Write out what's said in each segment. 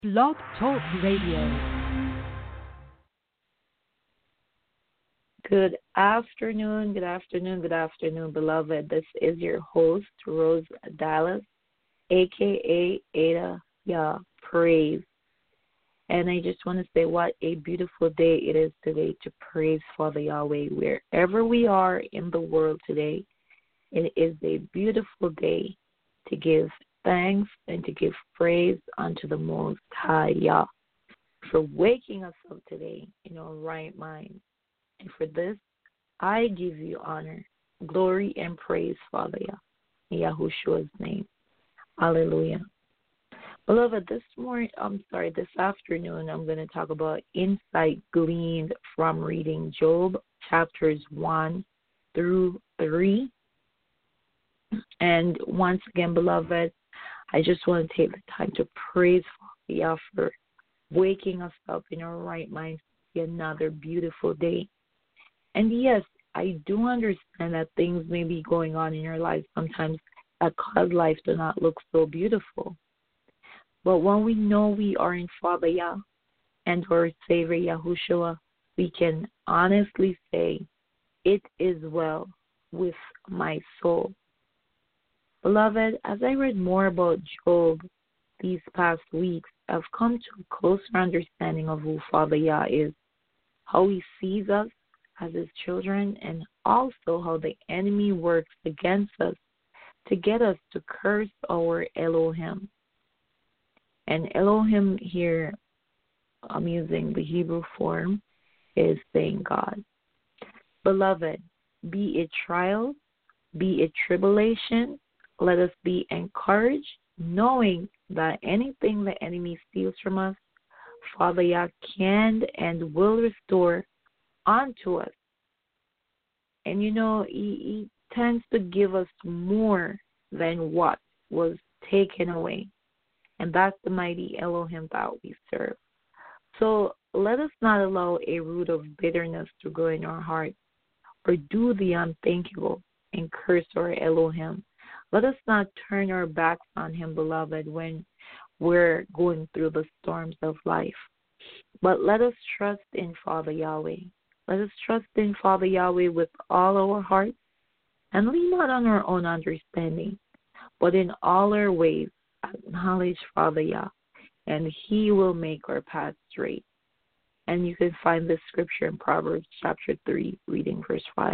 Blog Talk Radio. Good afternoon, good afternoon, beloved. This is your host, Rose Dallas, aka Ada Yah Praise. And I just want to say what a beautiful day it is today to praise Father Yahweh. Wherever we are in the world today, it is a beautiful day to give thanks and to give praise unto the Most High Yah for waking us up today in our right mind. And for this, I give you honor, glory, and praise, Father Yah, in Yahushua's name. Hallelujah. Beloved, this afternoon, I'm going to talk about insight gleaned from reading Job chapters 1 through 3. And once again, beloved, I just want to take the time to praise Father Yah for waking us up in our right mind to see another beautiful day. And yes, I do understand that things may be going on in your life sometimes that cause life to not look so beautiful. But when we know we are in Father Yah and our Savior Yahushua, we can honestly say, it is well with my soul. Beloved, as I read more about Job these past weeks, I've come to a closer understanding of who Father Yah is, how he sees us as his children, and also how the enemy works against us to get us to curse our Elohim. And Elohim here, I'm using the Hebrew form, is saying God. Beloved, be it trial, be it tribulation, let us be encouraged, knowing that anything the enemy steals from us, Father Yah can and will restore unto us. And he tends to give us more than what was taken away. And that's the mighty Elohim that we serve. So let us not allow a root of bitterness to grow in our hearts or do the unthinkable and curse our Elohim. Let us not turn our backs on him, beloved, when we're going through the storms of life. But let us trust in Father Yahweh. Let us trust in Father Yahweh with all our hearts and lean not on our own understanding, but in all our ways acknowledge Father Yah, and he will make our path straight. And you can find this scripture in Proverbs chapter 3, reading verse 5.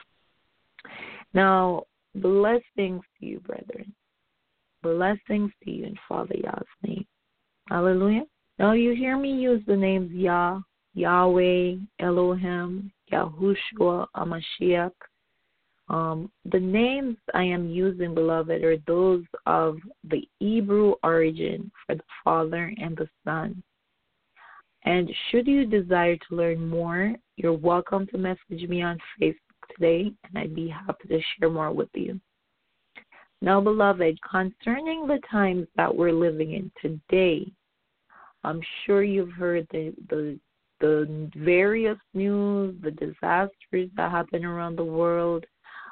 Now, blessings to you, brethren. Blessings to you in Father Yah's name. Hallelujah. Now you hear me use the names Yah, Yahweh, Elohim, Yahushua, Amashiach. The names I am using, beloved, are those of the Hebrew origin for the Father and the Son. And should you desire to learn more, you're welcome to message me on Facebook today, and I'd be happy to share more with you. Now, beloved, concerning the times that we're living in today, I'm sure you've heard the various news, the disasters that happen around the world.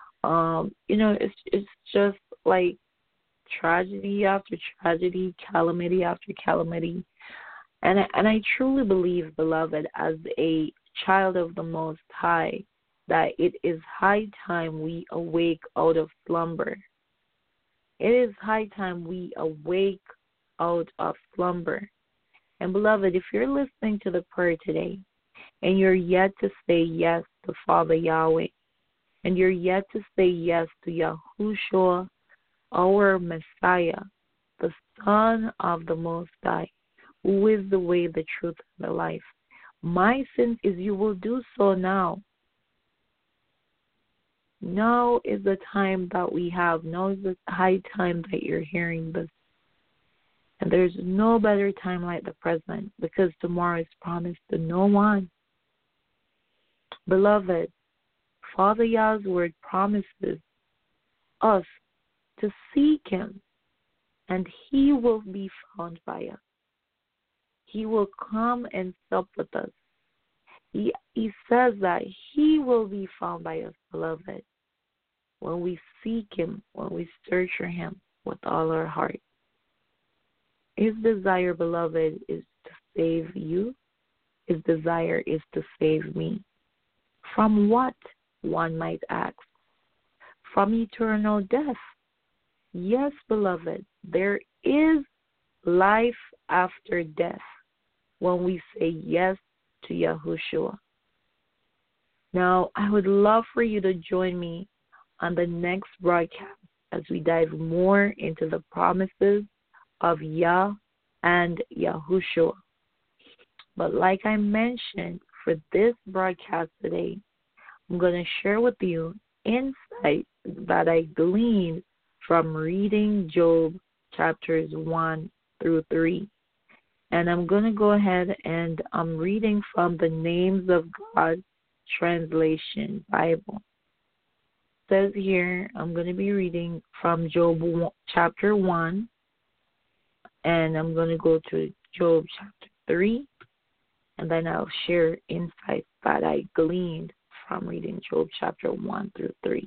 It's just like tragedy after tragedy, calamity after calamity. And I truly believe, beloved, as a child of the Most High, that it is high time we awake out of slumber. It is high time we awake out of slumber. And beloved, if you're listening to the prayer today and you're yet to say yes to Father Yahweh, and you're yet to say yes to Yahushua, our Messiah, the Son of the Most High, who is the way, the truth, and the life, my sense is you will do so now. Now is the time that we have. Now is the high time that you're hearing this. And there's no better time like the present, because tomorrow is promised to no one. Beloved, Father Yah's word promises us to seek him, and he will be found by us. He will come and sup with us. He says that he will be found by us, beloved, when we seek him, when we search for him with all our heart. His desire, beloved, is to save you. His desire is to save me. From what, one might ask? From eternal death. Yes, beloved, there is life after death when we say yes to Yahushua. Now, I would love for you to join me on the next broadcast as we dive more into the promises of Yah and Yahushua. But like I mentioned, for this broadcast today, I'm going to share with you insights that I gleaned from reading Job chapters 1 through 3. And I'm going to go ahead and I'm reading from the Names of God Translation Bible. It says here, I'm going to be reading from Job chapter 1, and I'm going to go to Job chapter 3, and then I'll share insights that I gleaned from reading Job chapter 1 through 3.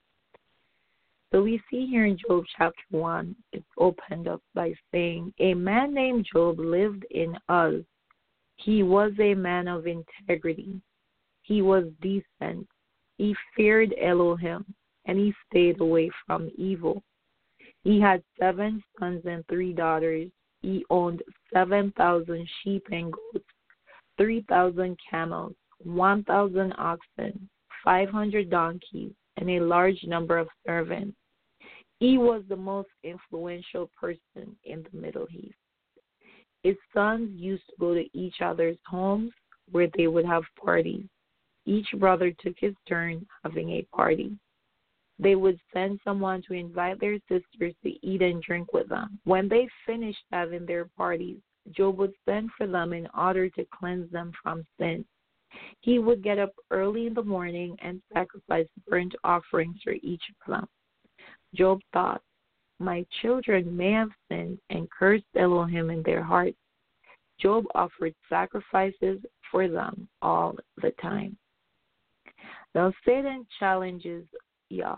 So we see here in Job chapter 1, it's opened up by saying, a man named Job lived in Uz. He was a man of integrity. He was decent. He feared Elohim, and he stayed away from evil. He had 7 sons and 3 daughters. He owned 7,000 sheep and goats, 3,000 camels, 1,000 oxen, 500 donkeys, and a large number of servants. He was the most influential person in the Middle East. His sons used to go to each other's homes where they would have parties. Each brother took his turn having a party. They would send someone to invite their sisters to eat and drink with them. When they finished having their parties, Job would send for them in order to cleanse them from sin. He would get up early in the morning and sacrifice burnt offerings for each of them. Job thought, my children may have sinned and cursed Elohim in their hearts. Job offered sacrifices for them all the time. Now Satan challenges Yah.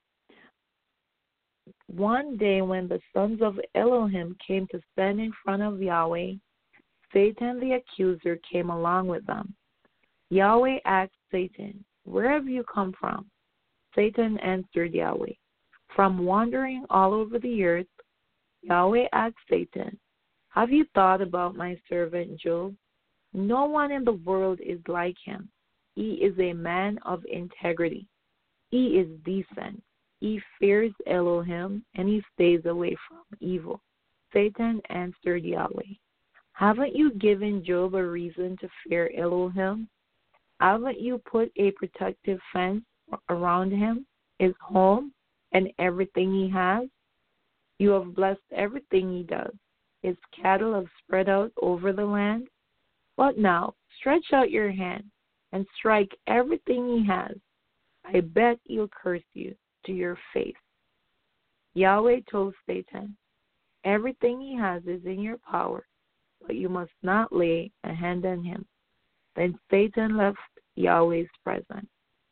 One day when the sons of Elohim came to stand in front of Yahweh, Satan the accuser came along with them. Yahweh asked Satan, where have you come from? Satan answered Yahweh, from wandering all over the earth. Yahweh asked Satan, have you thought about my servant Job? No one in the world is like him. He is a man of integrity. He is decent. He fears Elohim, and he stays away from evil. Satan answered Yahweh, haven't you given Job a reason to fear Elohim? Haven't you put a protective fence around him, his home, and everything he has? You have blessed everything he does. His cattle have spread out over the land. But now, stretch out your hand and strike everything he has. I bet he'll curse you to your face. Yahweh told Satan, everything he has is in your power, but you must not lay a hand on him. Then Satan left Yahweh's presence.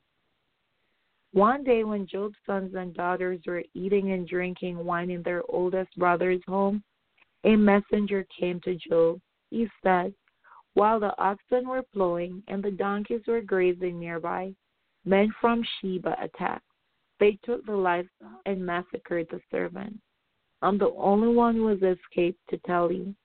One day when Job's sons and daughters were eating and drinking wine in their oldest brother's home, a messenger came to Job. He said, while the oxen were plowing and the donkeys were grazing nearby, men from Sheba attacked. They took the livestock and massacred the servants. I'm the only one who has escaped to tell you.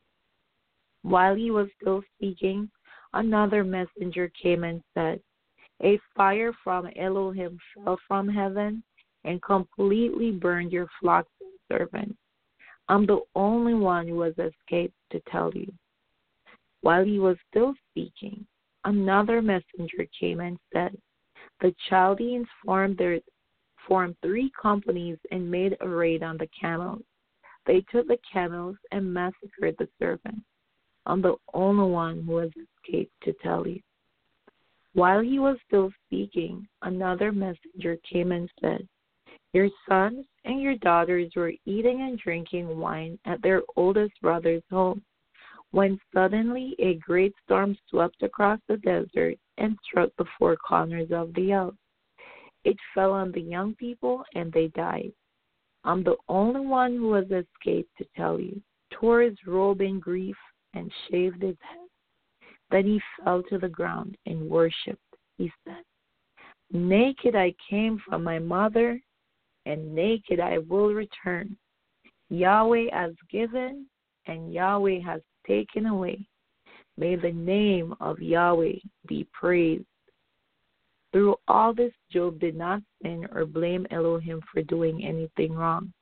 While he was still speaking, another messenger came and said, a fire from Elohim fell from heaven and completely burned your flocks and servants. I'm the only one who has escaped to tell you. While he was still speaking, another messenger came and said, the Chaldeans formed 3 companies and made a raid on the camels. They took the camels and massacred the servants. I'm the only one who has escaped to tell you. While he was still speaking, another messenger came and said, your sons and your daughters were eating and drinking wine at their oldest brother's home, when suddenly a great storm swept across the desert and struck the 4 corners of the earth. It fell on the young people, and they died. I'm the only one who has escaped to tell you. tore his robe in grief, and shaved his head. Then he fell to the ground and worshipped. He said, "Naked I came from my mother, and naked I will return. Yahweh has given, and Yahweh has taken away. May the name of Yahweh be praised." Through all this, Job did not sin or blame Elohim for doing anything wrong.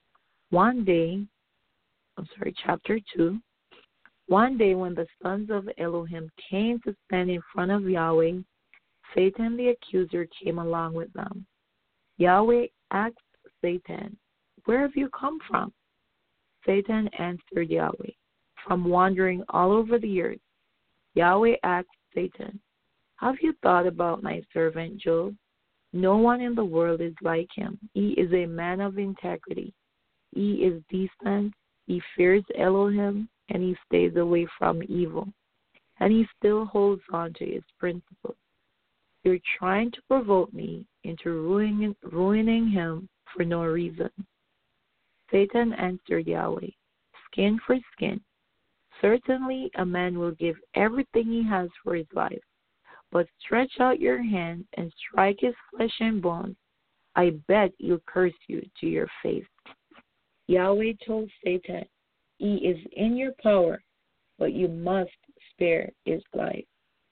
Chapter 2. One day when the sons of Elohim came to stand in front of Yahweh, Satan the accuser came along with them. Yahweh asked Satan, "Where have you come from?" Satan answered Yahweh, "From wandering all over the earth." Yahweh asked Satan, "Have you thought about my servant Job? No one in the world is like him. He is a man of integrity. He is decent, he fears Elohim, and he stays away from evil. And he still holds on to his principles. You're trying to provoke me into ruining him for no reason." Satan answered Yahweh, "Skin for skin. Certainly a man will give everything he has for his life. But stretch out your hand and strike his flesh and bones. I bet he'll curse you to your face." Yahweh told Satan, "He is in your power, but you must spare his life."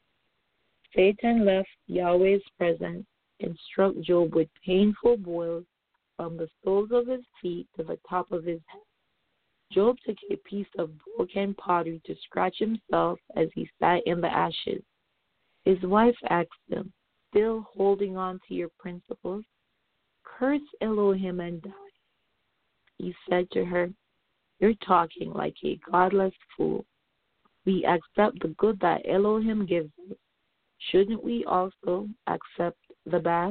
Satan left Yahweh's presence and struck Job with painful boils from the soles of his feet to the top of his head. Job took a piece of broken pottery to scratch himself as he sat in the ashes. His wife asked him, "Still holding on to your principles? Curse Elohim and die." He said to her, "You're talking like a godless fool. We accept the good that Elohim gives us. Shouldn't we also accept the bad?"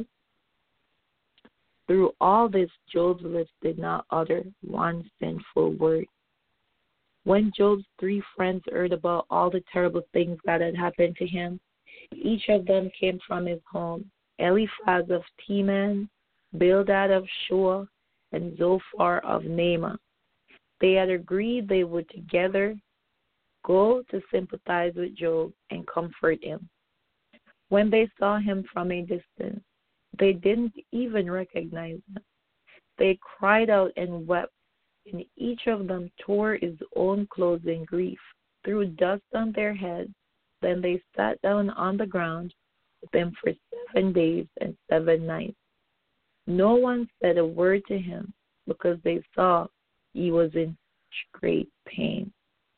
Through all this, Job's lips did not utter one sinful word. When Job's 3 friends heard about all the terrible things that had happened to him, each of them came from his home: Eliphaz of Teman, Bildad of Shua, and Zophar of Naamah. They had agreed they would together go to sympathize with Job and comfort him. When they saw him from a distance, they didn't even recognize him. They cried out and wept, and each of them tore his own clothes in grief, threw dust on their heads. Then they sat down on the ground with him for 7 days and 7 nights. No one said a word to him because they saw he was in such great pain.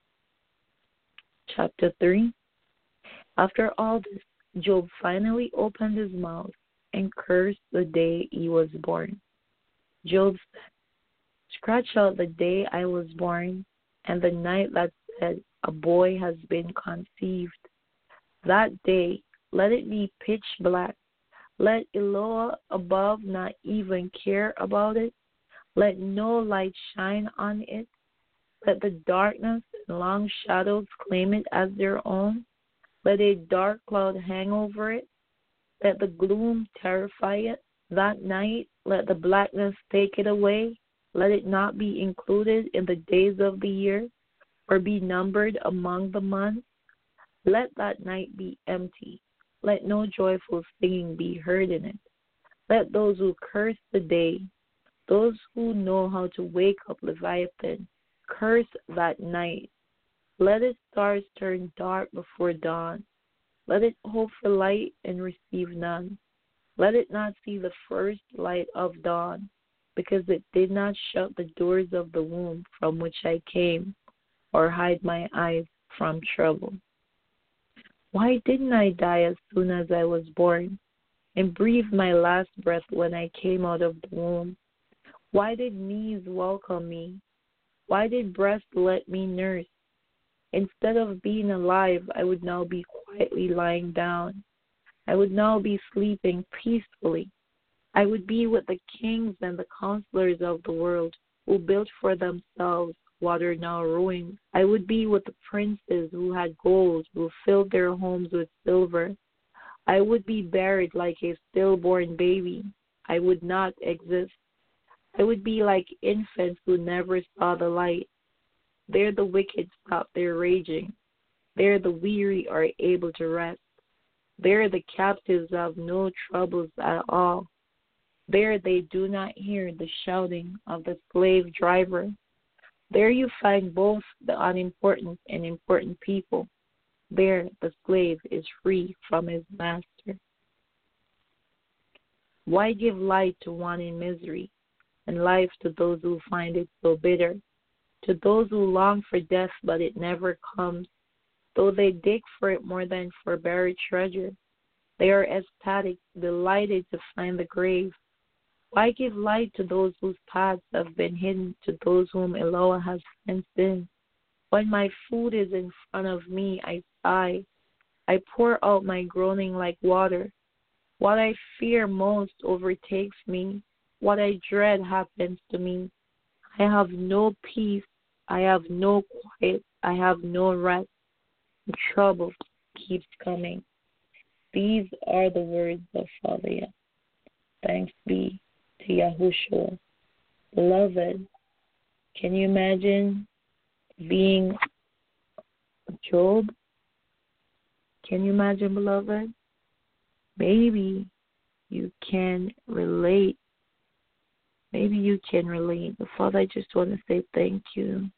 Chapter 3. After all this, Job finally opened his mouth and cursed the day he was born. Job said, "Scratch out the day I was born and the night that said a boy has been conceived. That day, let it be pitch black. Let Eloah above not even care about it. Let no light shine on it. Let the darkness and long shadows claim it as their own. Let a dark cloud hang over it. Let the gloom terrify it. That night, let the blackness take it away. Let it not be included in the days of the year, or be numbered among the months. Let that night be empty. Let no joyful singing be heard in it. Let those who curse the day, those who know how to wake up Leviathan, curse that night. Let its stars turn dark before dawn. Let it hope for light and receive none. Let it not see the first light of dawn, because it did not shut the doors of the womb from which I came, or hide my eyes from trouble. Why didn't I die as soon as I was born, and breathe my last breath when I came out of the womb? Why did knees welcome me? Why did breast let me nurse? Instead of being alive, I would now be quietly lying down. I would now be sleeping peacefully. I would be with the kings and the counselors of the world, who built for themselves what are now ruined. I would be with the princes who had gold, who filled their homes with silver. I would be buried like a stillborn baby. I would not exist. I would be like infants who never saw the light. There the wicked stop their raging. There the weary are able to rest. There the captives have no troubles at all. There they do not hear the shouting of the slave driver. There you find both the unimportant and important people. There the slave is free from his master. Why give light to one in misery, and life to those who find it so bitter? To those who long for death, but it never comes, though they dig for it more than for buried treasure. They are ecstatic, delighted to find the grave. Why give light to those whose paths have been hidden, to those whom Eloah has fenced in? When my food is in front of me, I sigh. I pour out my groaning like water. What I fear most overtakes me. What I dread happens to me. I have no peace. I have no quiet. I have no rest. Trouble keeps coming. These are the words of Father Yah. Thanks be to Yahushua. Beloved, can you imagine being Job? Can you imagine, beloved? Maybe you can relate. Maybe you can relate. But Father, I just want to say thank you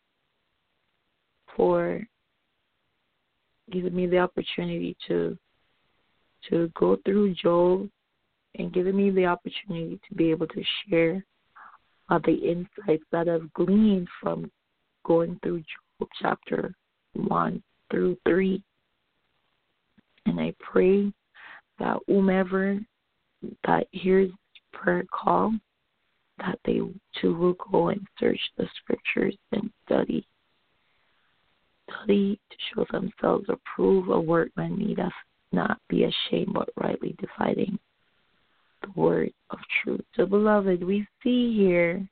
for giving me the opportunity to go through Job and giving me the opportunity to be able to share the insights that I've gleaned from going through Job chapter 1 through 3. And I pray that whomever that hears this prayer call, that they too will go and search the scriptures and study to show themselves approved, a workman needeth not be ashamed, but rightly dividing the word of truth. So, beloved, we see here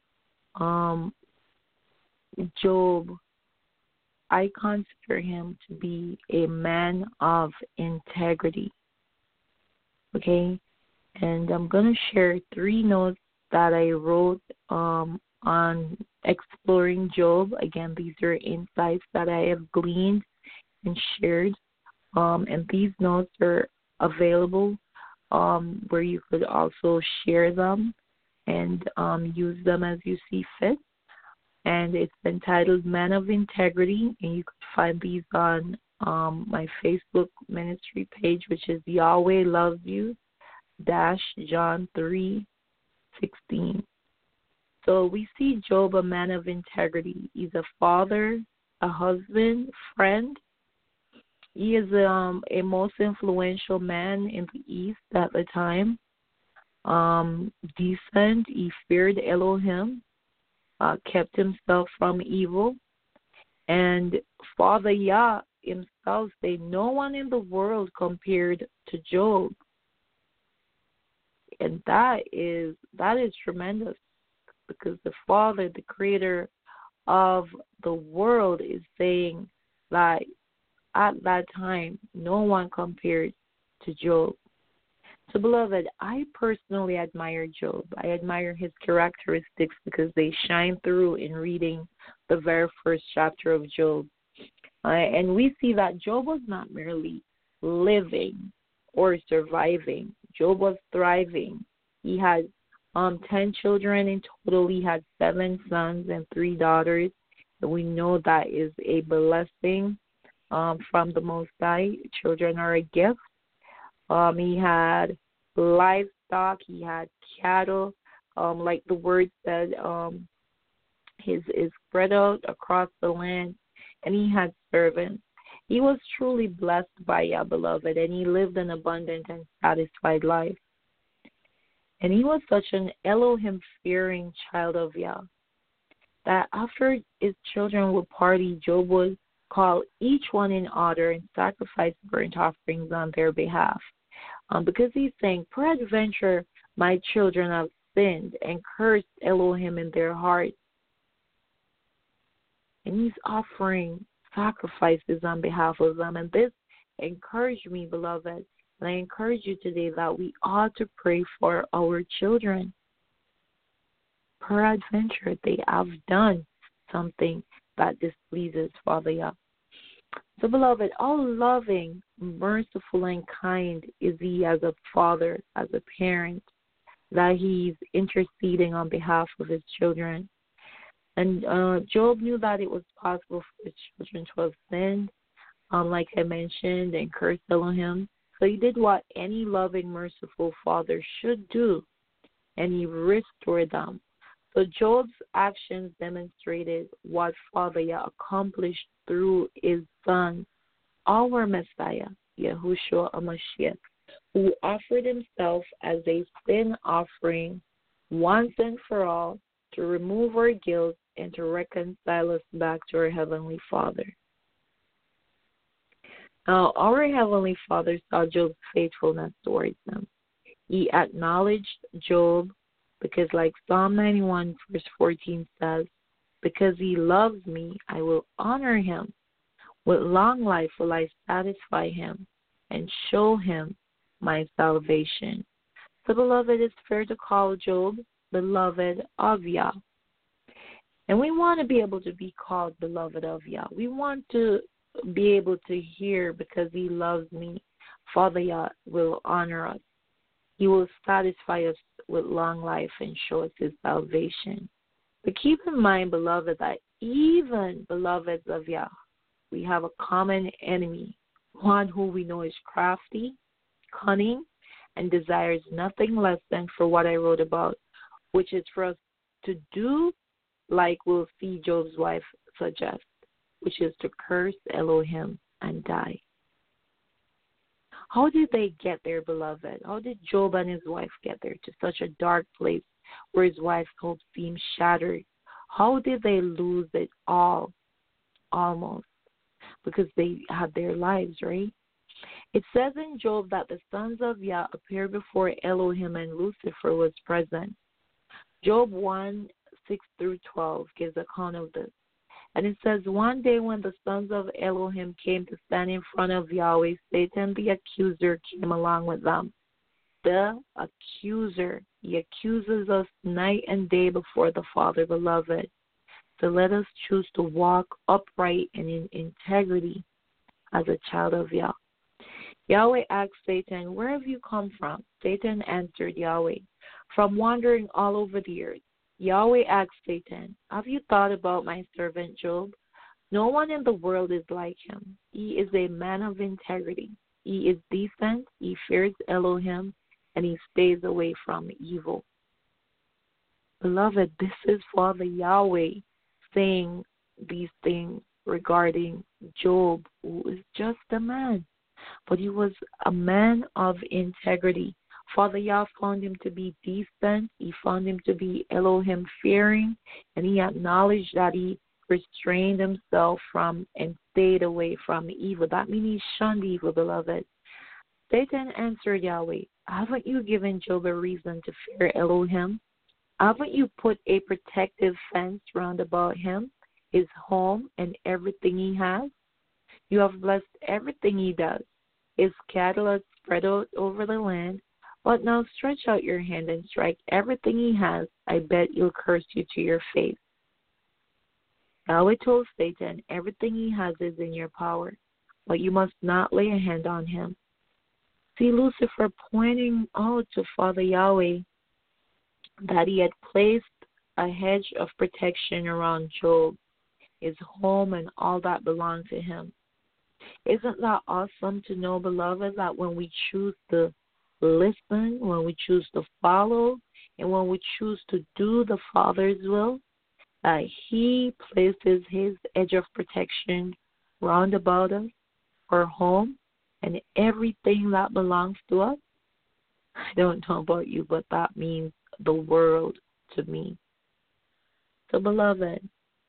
Job. I consider him to be a man of integrity. Okay? And I'm going to share 3 notes that I wrote on exploring Job. Again, these are insights that I have gleaned and shared. And these notes are available where you could also share them and use them as you see fit. And it's entitled Man of Integrity, and you could find these on my Facebook ministry page, which is Yahweh Loves You John 3:16. So we see Job, a man of integrity. He's a father, a husband, friend. He is a most influential man in the East at the time. Decent, he feared Elohim, kept himself from evil. And Father Yah himself said, no one in the world compared to Job. And that is tremendous, because the Father, the creator of the world, is saying that at that time, no one compared to Job. So, beloved, I personally admire Job. I admire his characteristics because they shine through in reading the very first chapter of Job. And we see that Job was not merely living or surviving. Job was thriving. He had 10 children in total. He had 7 sons and 3 daughters. And we know that is a blessing from the Most High. Children are a gift. He had livestock. He had cattle. Like the word said, his spread out across the land. And he had servants. He was truly blessed by Yah, beloved, and he lived an abundant and satisfied life. And he was such an Elohim-fearing child of Yah that after his children would party, Job would call each one in order and sacrifice burnt offerings on their behalf. Because he's saying, peradventure my children have sinned and cursed Elohim in their hearts. And he's offering sacrifices on behalf of them. And this encouraged me, beloved. And I encourage you today that we ought to pray for our children. Peradventure, they have done something that displeases Father Yah. So, beloved, how loving, merciful, and kind is He as a father, as a parent, that He's interceding on behalf of His children. And Job knew that it was possible for his children to have sinned, like I mentioned, and cursed Elohim. So he did what any loving, merciful father should do, and he restored them. So Job's actions demonstrated what Father Yah accomplished through His Son, our Messiah, Yahushua HaMashiach, who offered Himself as a sin offering once and for all to remove our guilt and to reconcile us back to our Heavenly Father. Now, our Heavenly Father saw Job's faithfulness towards Him. He acknowledged Job because, like Psalm 91, verse 14 says, because he loves me, I will honor him. With long life will I satisfy him and show him my salvation. So, beloved, it's fair to call Job beloved of Yah. And we want to be able to be called beloved of Yah. We want to be able to hear, because he loves me, Father Yah will honor us. He will satisfy us with long life and show us His salvation. But keep in mind, beloved, that even beloveds of Yah, we have a common enemy, one who we know is crafty, cunning, and desires nothing less than for what I wrote about, which is for us to do like we'll see Job's wife suggest, which is to curse Elohim and die. How did they get there, beloved? How did Job and his wife get there to such a dark place where his wife's hope seemed shattered? How did they lose it all? Almost. Because they had their lives, right? It says in Job that the sons of Yah appeared before Elohim and Lucifer was present. Job 1, 6 through 12 gives account of this. And it says, one day when the sons of Elohim came to stand in front of Yahweh, Satan the accuser came along with them. The accuser, he accuses us night and day before the Father, beloved. So let us choose to walk upright and in integrity as a child of Yah. Yahweh asked Satan, where have you come from? Satan answered Yahweh, from wandering all over the earth. Yahweh asked Satan, have you thought about my servant Job? No one in the world is like him. He is a man of integrity. He is decent, he fears Elohim, and he stays away from evil. Beloved, this is Father Yahweh saying these things regarding Job, who is just a man. But he was a man of integrity. Father Yah found him to be decent. He found him to be Elohim fearing, and he acknowledged that he restrained himself from and stayed away from evil. That means he shunned evil, beloved. Satan answered Yahweh, haven't you given Job a reason to fear Elohim? Haven't you put a protective fence round about him, his home, and everything he has? You have blessed everything he does. His cattle are spread out over the land. But now stretch out your hand and strike everything he has. I bet he'll curse you to your face. Yahweh told Satan, everything he has is in your power, but you must not lay a hand on him. See Lucifer pointing out to Father Yahweh that he had placed a hedge of protection around Job, his home, and all that belonged to him. Isn't that awesome to know, beloved, that when we choose to listen, when we choose to follow, and when we choose to do the Father's will, that He places His edge of protection round about us, our home, and everything that belongs to us? I don't know about you, but that means the world to me. So, beloved,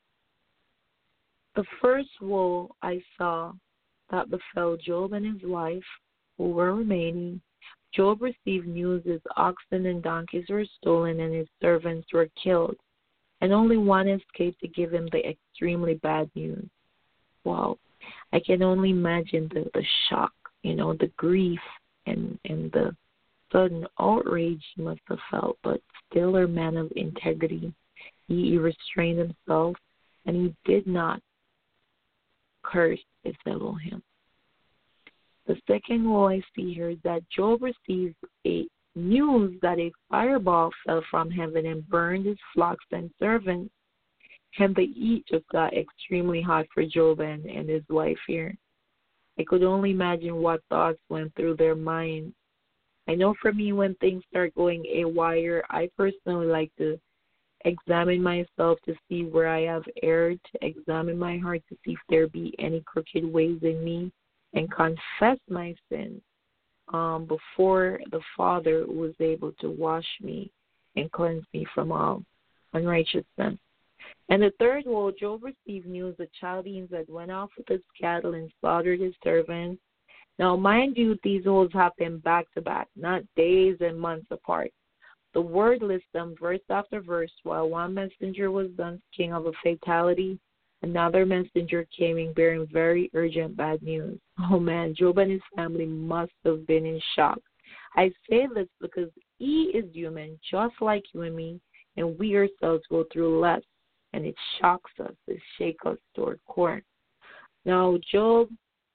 the first woe I saw that befell Job and his wife, who were remaining, Job received news his oxen and donkeys were stolen and his servants were killed, and only one escaped to give him the extremely bad news. Wow. I can only imagine the shock, the grief and the sudden outrage he must have felt, but still a man of integrity. He restrained himself and he did not curse his Elohim. The second woe I see here is that Job receives a news that a fireball fell from heaven and burned his flocks and servants. And the heat just got extremely hot for Job and his wife here. I could only imagine what thoughts went through their minds. I know for me, when things start going haywire, I personally like to examine myself to see where I have erred, to examine my heart to see if there be any crooked ways in me, and confess my sins before the Father who was able to wash me and cleanse me from all unrighteousness. And the third woe, Job received news the Chaldeans had went off with his cattle and slaughtered his servants. Now, mind you, these woes happened back to back, not days and months apart. The word lists them verse after verse. While one messenger was done king of a fatality, another messenger came in bearing very urgent bad news. Oh man, Job and his family must have been in shock. I say this because he is human, just like you and me, and we ourselves go through less, and it shocks us, it shakes us toward core. Now, Job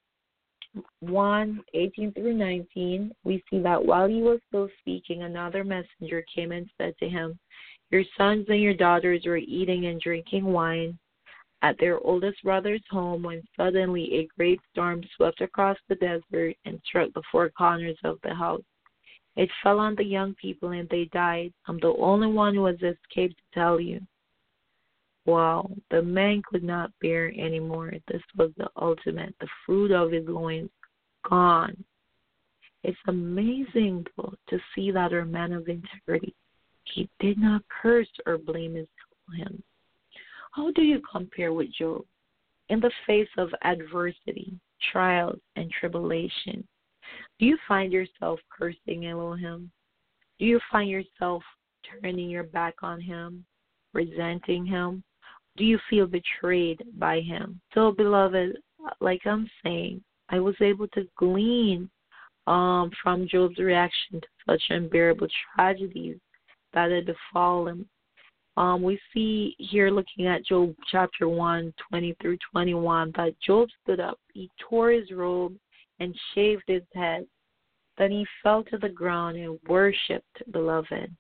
1:18 through 19, we see that while he was still speaking, another messenger came and said to him, your sons and your daughters were eating and drinking wine at their oldest brother's home when suddenly a great storm swept across the desert and struck the four corners of the house. It fell on the young people and they died. I'm the only one who has escaped to tell you. Wow, the man could not bear anymore. This was the ultimate, the fruit of his loins gone. It's amazing, though, to see that our man of integrity, he did not curse or blame his him. How do you compare with Job? In the face of adversity, trials, and tribulation, do you find yourself cursing Elohim? Do you find yourself turning your back on him, resenting him? Do you feel betrayed by him? So, beloved, like I'm saying, I was able to glean from Job's reaction to such unbearable tragedies that had befallen him. We see here, looking at Job chapter 1:20 through 21, that Job stood up. He tore his robe and shaved his head. Then he fell to the ground and worshipped, beloved.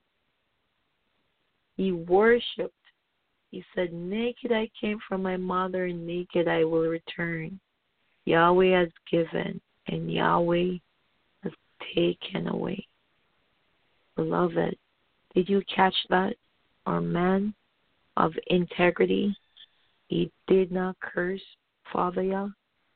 He worshipped. He said, naked I came from my mother, and naked I will return. Yahweh has given, and Yahweh has taken away. Beloved, did you catch that? Our man of integrity, he did not curse Father Yah.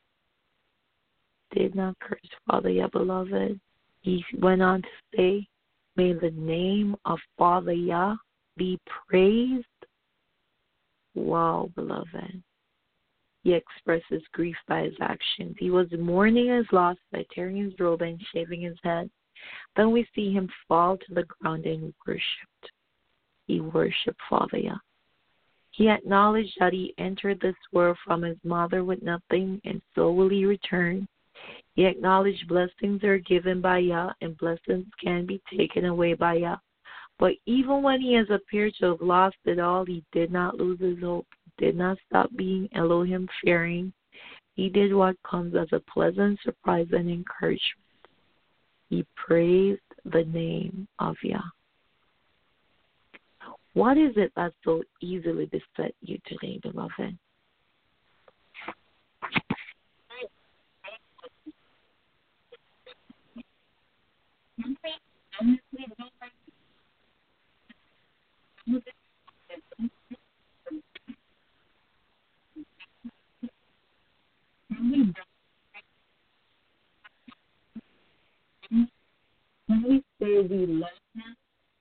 Did not curse Father Yah, beloved. He went on to say, may the name of Father Yah be praised. Wow, beloved. He expresses grief by his actions. He was mourning his loss by tearing his robe and shaving his head. Then we see him fall to the ground and worshipped. He worshipped Father Yah. He acknowledged that he entered this world from his mother with nothing, and so will he return. He acknowledged blessings are given by Yah, and blessings can be taken away by Yah. But even when he has appeared to have lost it all, he did not lose his hope. He did not stop being Elohim fearing. He did what comes as a pleasant surprise and encouragement. He praised the name of Yah. What is it that so easily beset you today, beloved? When we say we love him,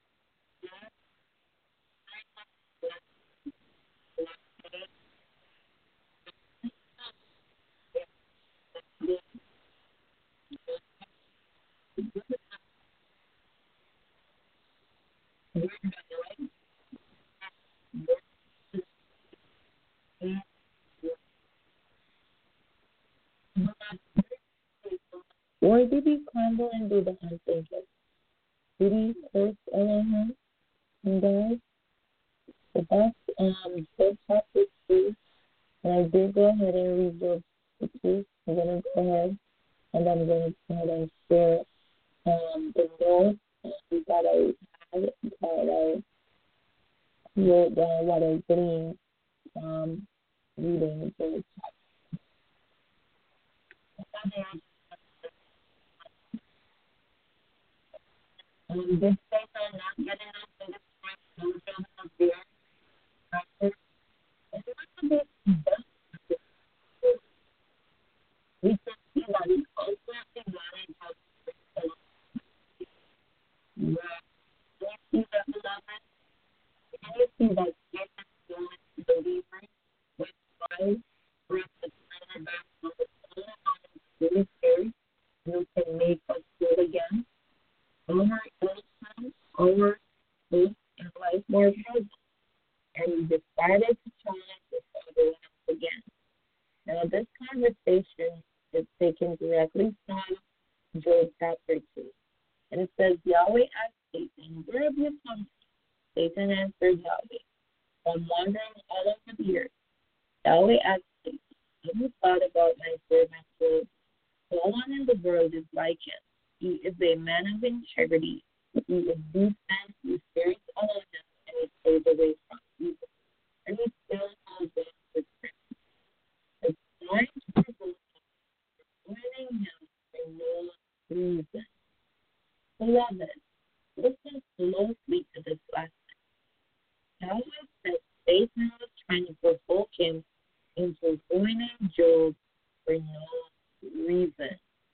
or did he crumble and do the unthinkable? Did he curse Elohim and God? So that's Job chapter 2. And I did go ahead and read Job 2. I'm going to go ahead and I'm going to go ahead and share the notes that I had, that I wrote down, what I gleaned from reading Job. This days are not getting us to this point, no children of fear, practice. It's not to be best. We can see that he ultimately wanted us to where you see that, beloved, and you see that Jesus is going to believers with Christ for us to turn our back on the only one who's really scared, who can make us good again. Over illness, over faith and life more present. And he decided to challenge this other once again. Now, this conversation is taken directly from Job chapter 2. And it says, Yahweh asked Satan, where have you come from? Satan answered Yahweh, from wandering all over the earth. Yahweh asked Satan, have you thought about my servant Job? No one in the world is like him. He is a man of integrity. He is decent. He fears all of them, and he stays away from evil. And he still holds on to truth. The point of joining him for no reason. Beloved, listen closely to this lesson. Yahweh said Satan was trying to provoke him into joining Job for no reason.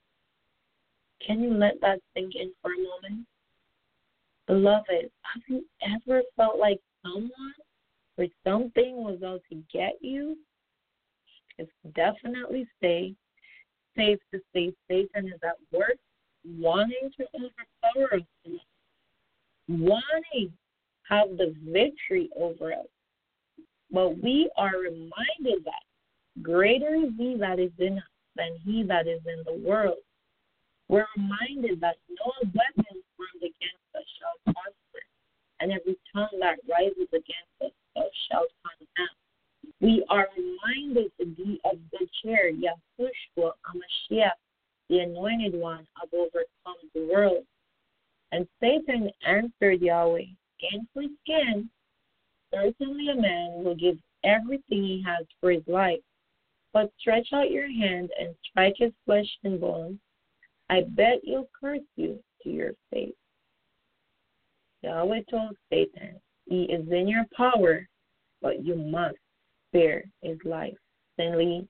Can you let that sink in for a moment? Beloved, have you ever felt like someone or something was out to get you? It's definitely safe to say Satan is at work wanting to overpower us, wanting to have the victory over us. But we are reminded that greater is he that is in us than he that is in the world. We're reminded that no weapon formed against us shall prosper, and every tongue that rises against us thou shalt condemn. We are reminded to be of the chair, Yahushua HaMashiach, the anointed one, have overcome the world. And Satan answered Yahweh, skin for skin. Certainly a man will give everything he has for his life, but stretch out your hand and strike his flesh and bones. I bet he'll curse you to your face. Yahweh told Satan, he is in your power, but you must spare his life. Suddenly,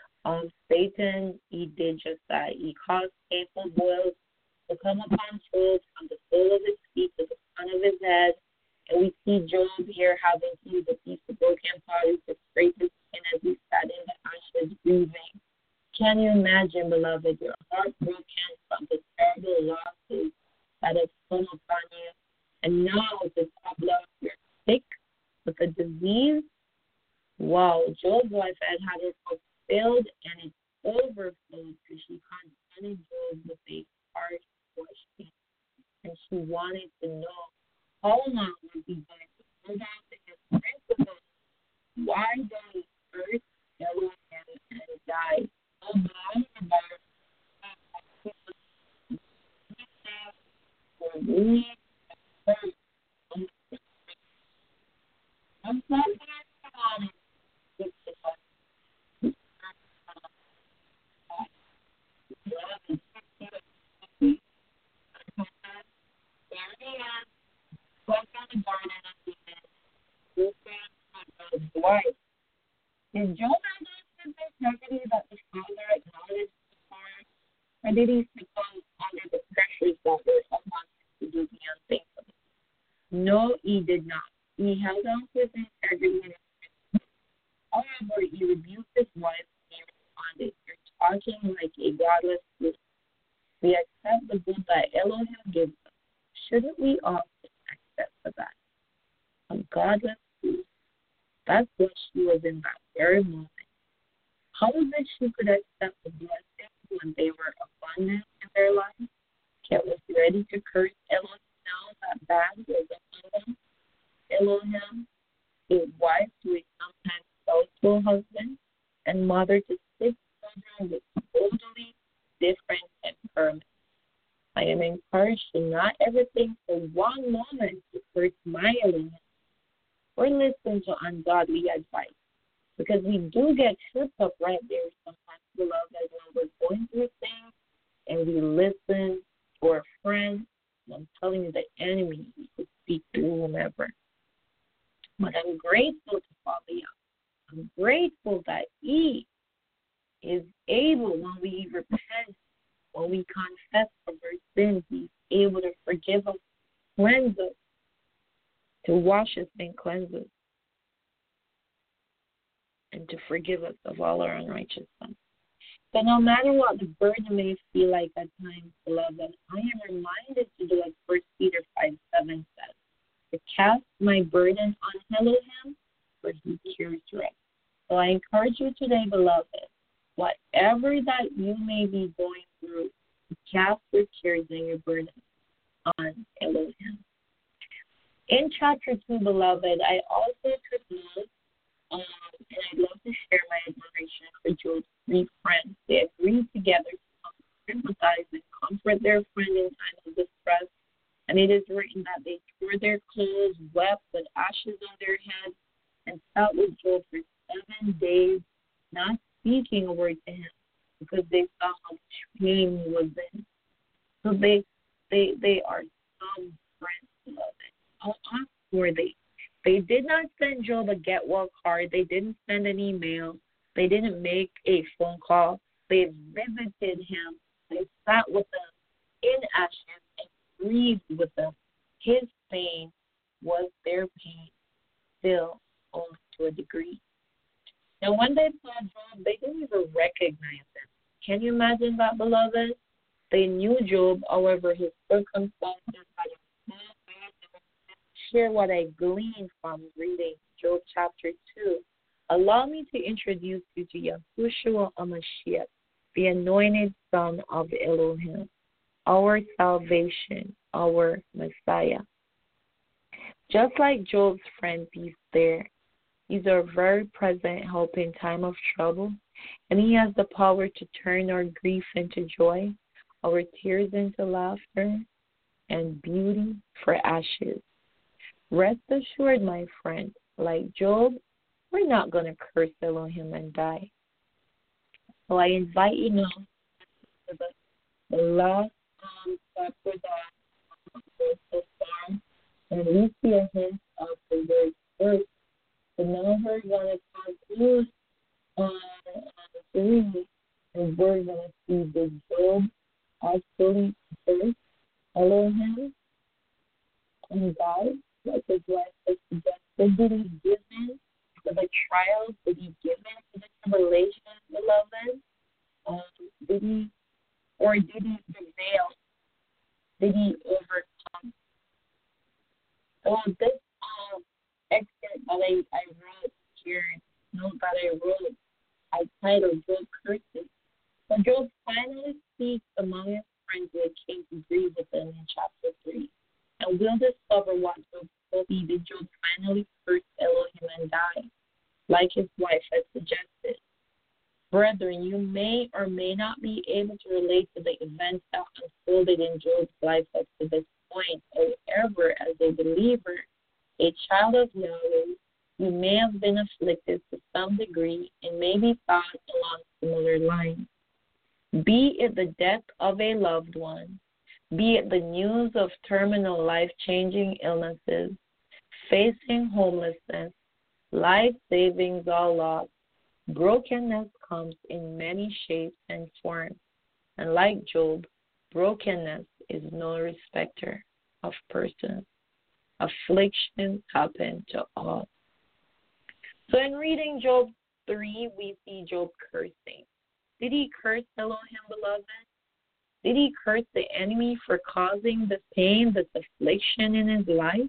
Satan, he did just that. He caused painful boils to come upon Job from the sole of his feet to the front of his head. And we see Job here having to use a piece of broken pottery to scrape his skin as he sat in the ashes grieving. Can you imagine, beloved, your heart broken from the terrible losses that have come upon you? And now, to top it off, you're sick with a disease? Wow, Job's wife had herself filled, and it overflowed because she confronted Job with a harsh question. And she wanted to know how long was he going to hold on to his principles? Why don't he first kill him and die? So long about for me. I'm so glad to wife. Did Job have the integrity that the father acknowledged before, or did he succumb under the pressures that were upon him to do the unthinkable? No, he did not. He held on to his integrity. However, he rebuked his wife and he responded, "You're talking like a godless fool. We accept the good that Elohim gives us. Shouldn't we also accept for that? A godless fool." That's what she was in that very moment. How was it she could accept the blessings when they were abundant in their life, yet was ready to curse Elohim now that bad was upon them? Elohim, a wife who is sometimes felt mother to 6 children with totally different temperaments. I am encouraged to not ever think for one moment to hurt my Elohim or listen to ungodly advice. Because we do get tripped up right there sometimes, beloved, as when we're going through things and we listen to our friends. And I'm telling you, the enemy will speak through whomever. But I'm grateful to Father Yah. I'm grateful that He is able, when we repent, when we confess of our sins, He's able to forgive us, cleanse us, to wash us and cleanse us, and to forgive us of all our unrighteousness. So no matter what the burden may feel like at times, beloved, I am reminded to do as 1 Peter 5:7 says, to cast my burden on Elohim, for He cures rest. So I encourage you today, beloved, whatever that you may be going through, to cast your cares and your burden on Elohim. In chapter 2, beloved, I also took note, and I'd love to share my admiration for Job's 3 friends. They agreed together to sympathize and comfort their friend in time of distress. And it is written that they tore their clothes, wept with ashes on their heads, and sat with Job for 7 days, not speaking a word to him, because they saw how much pain he was in. So they are some friends, beloved. How awesome were they? They did not send Job a get well card. They didn't send an email. They didn't make a phone call. They visited him. They sat with him in ashes and grieved with them. His pain was their pain, still only to a degree. And when they saw Job, they didn't even recognize him. Can you imagine that, beloved? They knew Job, however, his circumstances had share what I gleaned from reading Job chapter 2. Allow me to introduce you to Yahushua HaMashiach, the anointed Son of Elohim, our salvation, our Messiah. Just like Job's friend, he's there. He's our very present help in time of trouble, and he has the power to turn our grief into joy, our tears into laughter, and beauty for ashes. Rest assured, my friend, like Job, we're not going to curse Elohim and die. So I invite you now to the last chapter that so far, and we see a hint of the word curse. So now we're going to conclude on 3, and we're going to see the Job actually cursed Elohim and died. Like his wife has suggested, did he give in to the trials? Did he give in to the tribulations, beloved? Did he prevail? Did he overcome? So this excerpt that I wrote here, note that I titled Job Curses. So Job finally speaks among his friends who came to grieve with him in chapter 3. And we'll discover what Job told me. Did Job finally curse Elohim and die, like his wife had suggested? Brethren, you may or may not be able to relate to the events that unfolded in Job's life up to this point. However, as a believer, a child of Yahweh, you may have been afflicted to some degree and may be thought along similar lines. Be it the death of a loved one, be it the news of terminal life-changing illnesses, facing homelessness, life savings all lost, brokenness comes in many shapes and forms. And like Job, brokenness is no respecter of persons. Afflictions happen to all. So in reading Job 3, we see Job cursing. Did he curse Elohim, beloved? Did he curse the enemy for causing the pain, this affliction in his life?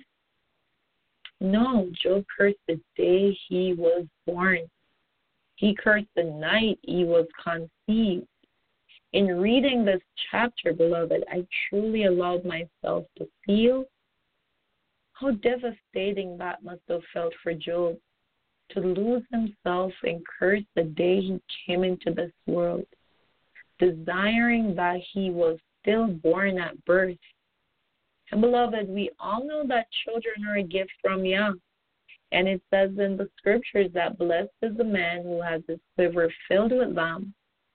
No, Job cursed the day he was born. He cursed the night he was conceived. In reading this chapter, beloved, I truly allowed myself to feel how devastating that must have felt for Job. to lose himself and curse the day he came into this world, desiring that he was still born at birth. And beloved, we all know that children are a gift from Yah. And it says in the scriptures that blessed is the man who has his quiver filled with them.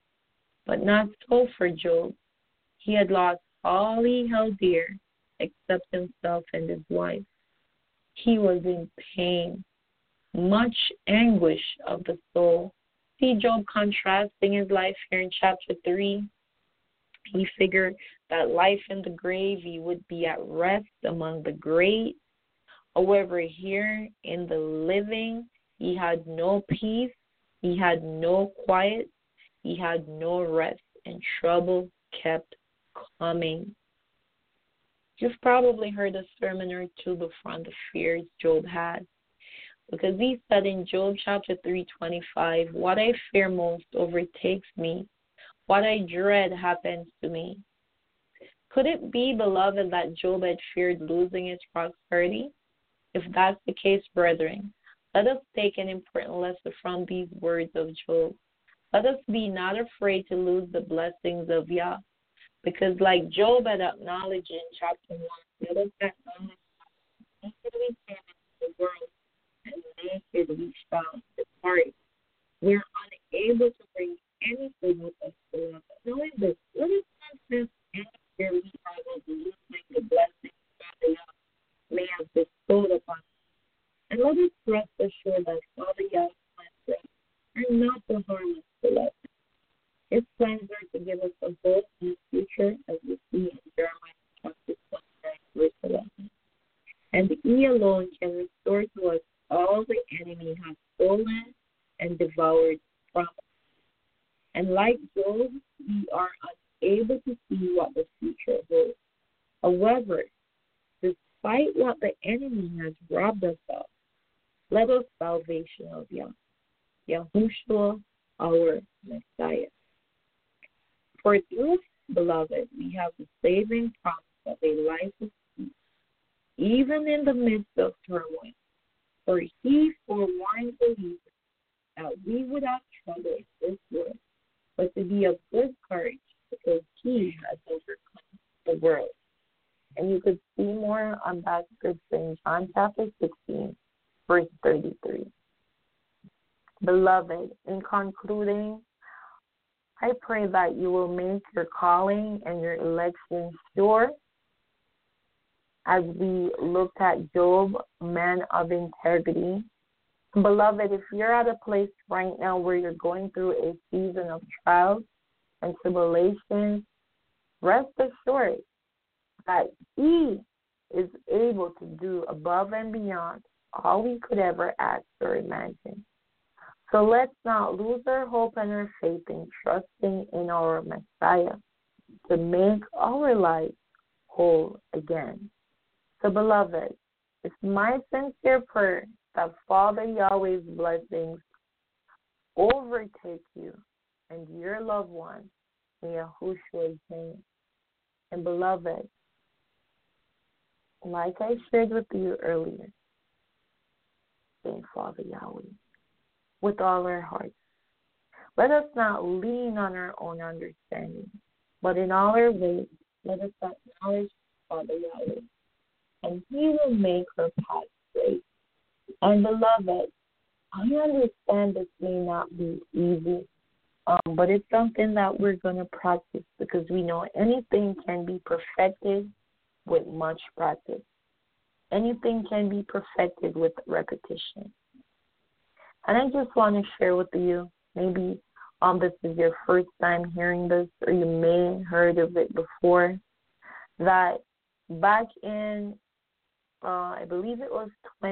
But not so for Job. He had lost all he held dear except himself and his wife. He was in pain, much anguish of the soul. See Job contrasting his life here in chapter 3. He figured that life in the grave, he would be at rest among the great. However, here in the living, he had no peace, he had no quiet, he had no rest, and trouble kept coming. You've probably heard a sermon or two before on the fears Job had, because he said in Job chapter 3:25, what I fear most overtakes me, what I dread happens to me. Could it be, beloved, that Job had feared losing his prosperity? If that's the case, brethren, let us take an important lesson from these words of Job. Let us be not afraid to lose the blessings of Yah, because like Job had acknowledged in chapter 1, let us acknowledge that naked we came into the world, and naked we shall depart. We are unable to bring anything with us, beloved. Knowing this, let us not sense any fear we have of losing the blessings that Yah may have bestowed upon us. And let us rest assured that Father Yah's plans are not to harm us, beloved. His plans are to give us a hope in the future, as we see in Jeremiah chapter 29, verse 11. And He alone can restore to us all the enemy has stolen and devoured from us. And like Job, we are unable to see what the future holds. However, despite what the enemy has robbed us of, let us salvation of Yahushua, our Messiah. For through, beloved, we have the saving promise of a life of peace, even in the midst of turmoil. For He forewarned believers that we would have trouble in this world, but to be of good courage, because He has overcome the world. And you could see more on that scripture in John chapter 16, verse 33. Beloved, in concluding, I pray that you will make your calling and your election sure. As we looked at Job, man of integrity. Beloved, if you're at a place right now where you're going through a season of trials and tribulations, rest assured that He is able to do above and beyond all we could ever ask or imagine. So let's not lose our hope and our faith in trusting in our Messiah to make our lives whole again. So, beloved, it's my sincere prayer that Father Yahweh's blessings overtake you and your loved ones in Yahushua's name. And, beloved, like I shared with you earlier, thank Father Yahweh with all our hearts. Let us not lean on our own understanding, but in all our ways, let us acknowledge Father Yahweh, and He will make our path straight. And beloved, I understand this may not be easy, but it's something that we're going to practice, because we know anything can be perfected with much practice. Anything can be perfected with repetition. And I just want to share with you, maybe this is your first time hearing this, or you may have heard of it before, that back in, I believe it was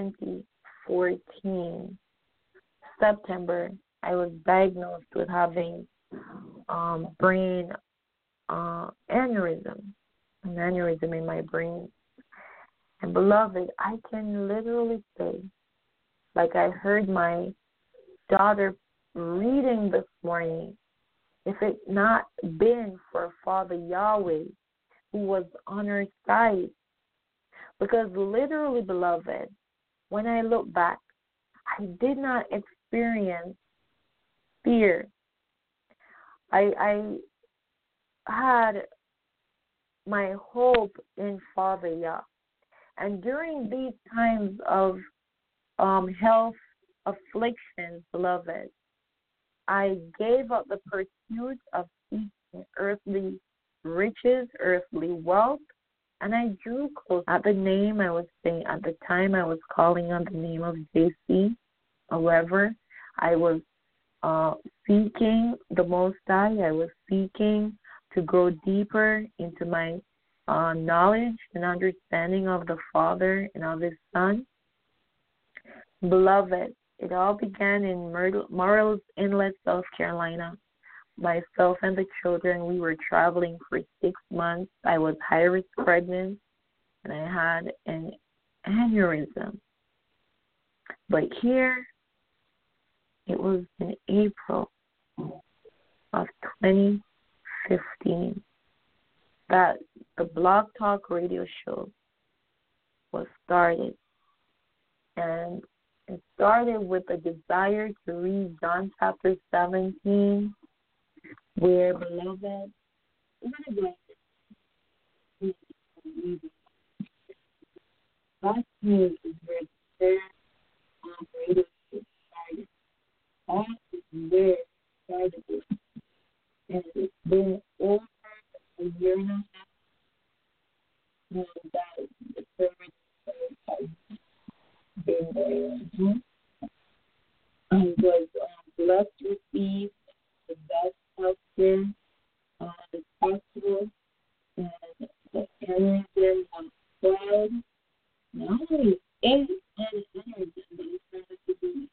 2014, September, I was diagnosed with having brain aneurysm, an aneurysm in my brain. And beloved, I can literally say, like I heard my daughter reading this morning, if it not been for Father Yahweh who was on her side, because literally, beloved, when I look back, I did not experience fear. I had my hope in Father Yah. And during these times of health afflictions, beloved, I gave up the pursuit of seeking earthly riches, earthly wealth, and I drew close. At the name I was saying, at the time I was calling on the name of JC. However, I was seeking the Most High. I was seeking to go deeper into my knowledge and understanding of the Father and of His Son. Beloved, it all began in Morals Inlet, South Carolina. Myself and the children, we were traveling for 6 months. I was high-risk pregnant, and I had an aneurysm. But here, it was in April of 2015 that the Blog Talk radio show was started. And it started with a desire to read John chapter 17, where, beloved, I'm going to go God's news is where the prayer radio show started. All is where it started with. And it's been over a year and a half now that the service has been going on. I was blessed to receive the best health care as possible, and the aneurysm was 12, not only 8 aneurysms, but it turned to be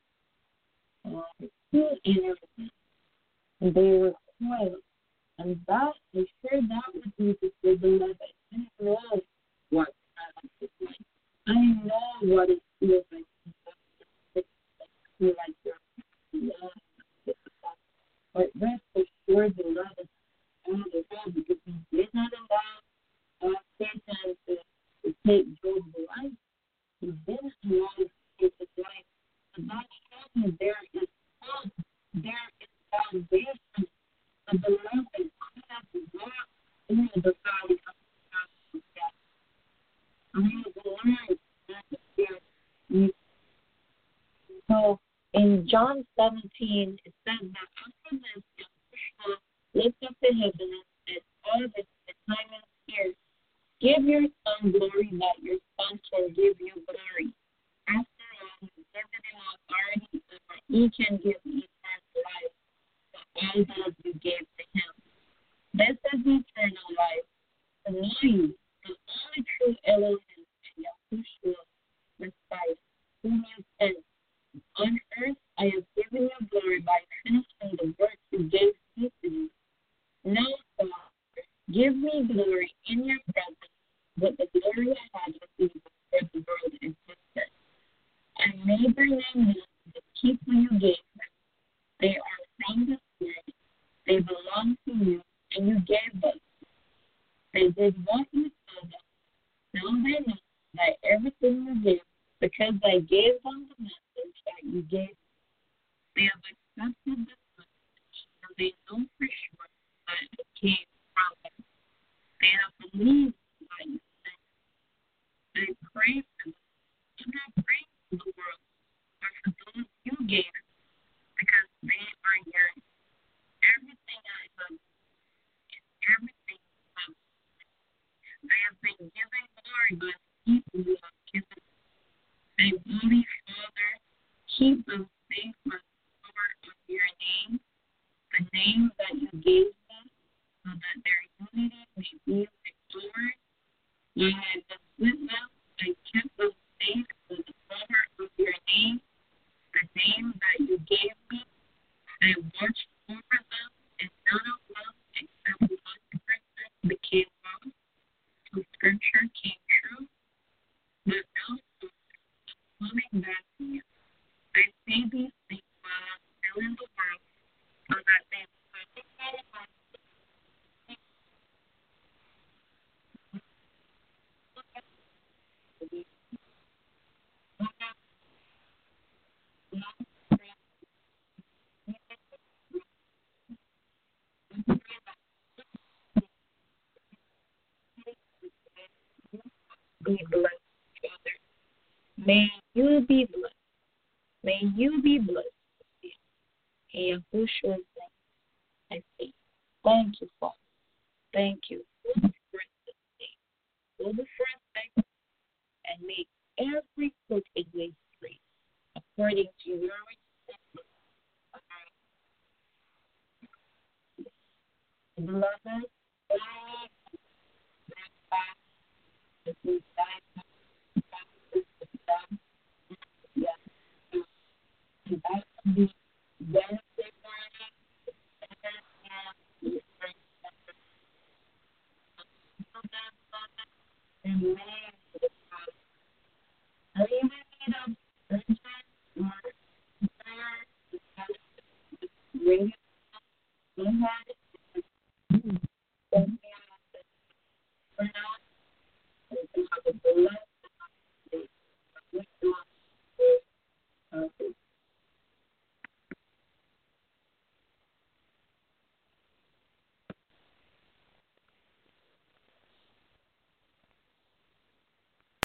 2 aneurysms. And they were 12. And that, I shared that with you to say, beloved, I know what silence is like. I know what it feels like to feel like you're alone. But rest assured, beloved, all the time, because He did not allow Satan to take Job's life. He didn't allow him to take his life. And that shows me there is hope, there is salvation. The beloved, I have to walk through the valley of the death. I have to learn not to fear. So in John 17, it says that after this, Yahushua lifted up to heaven and said, Father, the time is here. Give your Son glory that your Son can give you glory. After all, He's given Him authority so that He can give eternal life to all those you gave to Him. This is eternal life, to know you, the only true Elohim, and Yahushua, Messiah, whom you sent. On earth, I have given you glory by finishing the work you gave me to do. Now, Father, give me glory in your presence, with the glory I had with you before the world existed. I made their name known to the people you gave me. They are from this world. They belong to you, and you gave them. They did what you told them. Now they know that everything you gave, because I gave them the message that you gave them. They have accepted this message, and they know for sure that it came from them. They have believed what you said. I pray for them. I'm not praying for the world, but for those you gave, because they are yours. Everything I have is everything you have. They have been given glory by the people you have given. May Holy Father keep them safe by the power of your name, the name that you gave me, so that their unity may be restored. While I was with them, I kept them safe by the power of your name, the name that you gave me. I watched over them, and none of them, except one person, became lost. So Scripture came true. But now, coming back to you, I say these things while I'm still in the world, so that they will not be blessed, Father. May you be blessed. May you be blessed. In Yahushua's name, I say, thank you, Father. Thank you for the first day. For the first day, and make every crooked way straight, according to your riches. Beloved,